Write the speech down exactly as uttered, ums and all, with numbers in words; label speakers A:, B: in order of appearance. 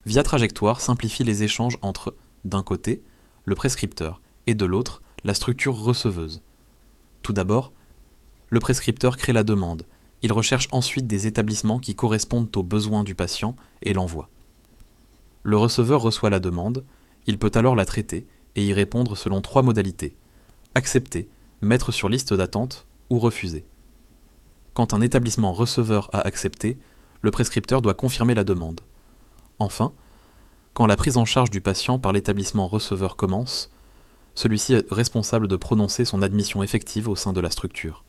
A: Via Trajectoire simplifie les échanges entre, d'un côté, le prescripteur et de l'autre, la structure receveuse. Tout d'abord, le prescripteur crée la demande. Il recherche ensuite des établissements qui correspondent aux besoins du patient et l'envoie. Le receveur reçoit la demande, il peut alors la traiter et y répondre selon trois modalités: accepter, mettre sur liste d'attente ou refuser. Quand un établissement receveur a accepté, le prescripteur doit confirmer la demande. Enfin, quand la prise en charge du patient par l'établissement receveur commence, celui-ci est responsable de prononcer son admission effective au sein de la structure.